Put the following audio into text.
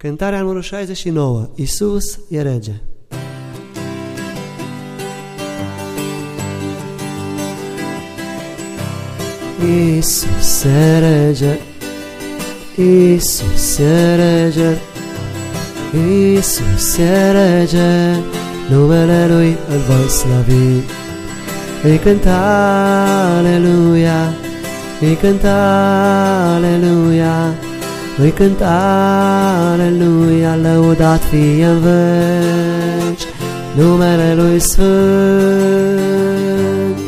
Cântarea numărul 69. Iisus e rege. Iisus e rege, Iisus e rege, Iisus e rege, numele Lui îl voi slăvi. Îi cânta aleluia, îi cânta aleluia, îi cânta aleluia, lăudat fie în veci numele Lui Sfânt.